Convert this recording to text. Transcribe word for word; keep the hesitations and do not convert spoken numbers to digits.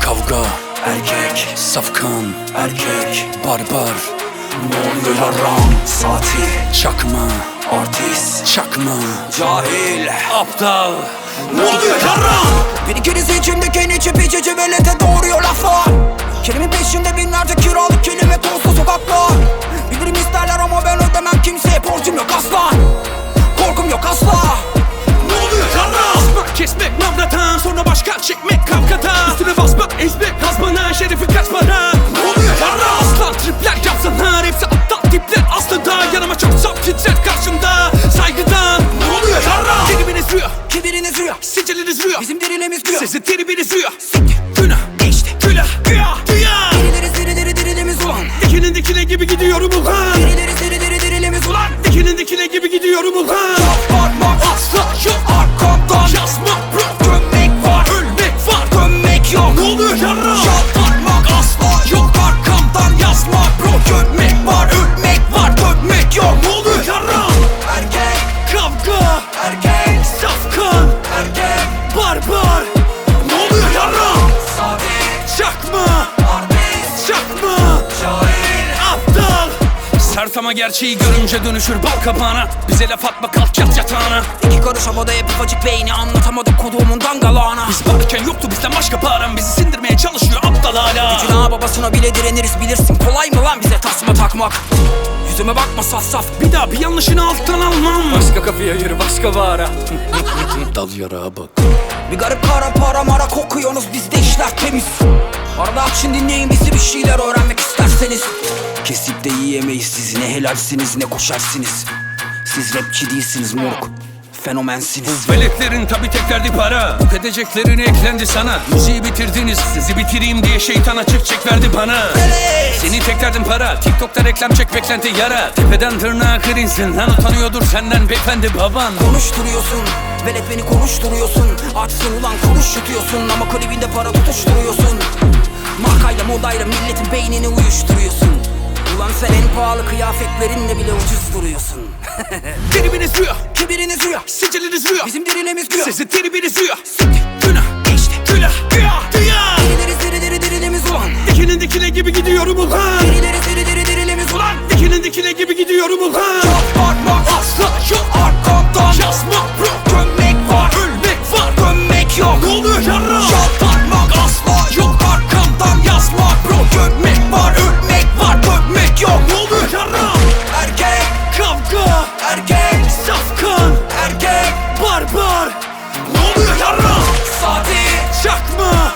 Kavga, erkek, safkan, erkek, barbar, ne oluyor yaram? Sati, çakma, artist, çakma, cahil, aptal. ne oluyor yaram? Bir ikiniz içimdeki içi içici velete doğuruyor laflar. Kelime peşinde binlerce kiralık kelime tozlu sokaklar. Bilirim isterler ama ben ödemem kimseye, borcum yok asla. Korkum yok asla. Ne oluyor yaram? Asmak, kesmek, navratan, sonra başkan çekmek kavgada. Üstüne basmak, ezmek, kazmana, şerefi kaç para? Ne oluyor yaram? Aslan tripler yapsalar, hepsi aptal tipler aslında. Yanıma çok saf titrer karşımda saygıdan. Ne oluyor yaram? Tribiniz rüya, Kibiriniz rüya, siciliniz rüya, bizim dirilimiz güya. sizin tribiniz rüya. Siktir, Günah, geçti, külah, güya, dünya. diriliriz diri diri dirilimiz ulan. Dikinin dikine gibi gidiyorum ulan. Diriliriz diri diri dirilimiz ulan. Dikinin dikine gibi gidiyorum ulan. Çarpmak Asla yok arkamdan, yazmak bro. gömmek var, Ölmek var. gömmek yok. Ne oluyor yaram? Şalvarmak asla yok, arkamdan yazmak bro. Gömmek var, ölmek var, gömmek yok. Ne oluyor yaram? Erkek, Kavga, erkek, safkan, erkek, barbar. ne oluyor yaram? Sadi, Çakma, artist, çakma, cahil, aptal. Sert ama gerçeği görünce dönüşür bal kabağına. Bize laf atma, kalk yat yatağına. İki karış havada hep ufacık beyni, anlatamadık koduğumun dangalağına. Biz varken yoktu bizden başka param. Bizi sindirmeye çalışıyor aptal hala. Gücüne babasına bile direniriz, bilirsin. Kolay mı lan bize tasma takmak? Yüzüme bakma saf saf. Bir daha bir yanlışını alttan almam. Başka kapıya yürü, başka bağıra. Dal yarağa bak. Bir garip kara para mara kokuyorsunuz, bizde işler temiz. Arada açın dinleyin bizi, bir şeyler öğrenmek isterseniz. Kesip de yiyemeyiz sizi, ne helalsiniz ne koşarsınız. Siz rapçi değilsiniz moruk, fenomensiniz. Veletlerin tabi tek derdi para. Bu edeceklerini eklendi sana. Müziği bitirdiniz, sizi bitireyim diye şeytan açık çek verdi bana. Senin tek derdin para. TikTok'ta reklam çek, beklenti yara. Tepeden tırnağa krinsin lan, utanıyordur senden beyefendi baban. Konuşturuyorsun, velet beni konuşturuyorsun. Açsın ulan konuş yutuyorsun, ama klibinde para tutuşturuyorsun. Markayla modayla milletin beynini uyuşturuyorsun. Ulan sen en pahalı kıyafetlerinle bile ucuz duruyorsun. Tribiniz rüya, Kibiriniz rüya, siciliniz rüya, bizim dirilimiz güya. sizin tribiniz rüya. Siktir, Günah, geçti, külah, güya, dünya. diriliriz diri diri dirilimiz ulan. Dikinin dikine gibi gidiyorum ulan. Diriliriz diri diri dirilimiz ulan. Dikinin dikine gibi gidiyorum ulan. Çarpmak Asla yok arkamdan, yazmak bro. gömmek var, Ölmek var. gömmek yok. Ne oluyor yaram? Şalvarmak asla yok, arkamdan yazmak bro. Gömmek var, ölmek var, gömmek yok. Ne oluyor yaram? Erkek, Kavga, erkek, safkan, erkek, barbar. ne oluyor yaram? Sadi, Çakma,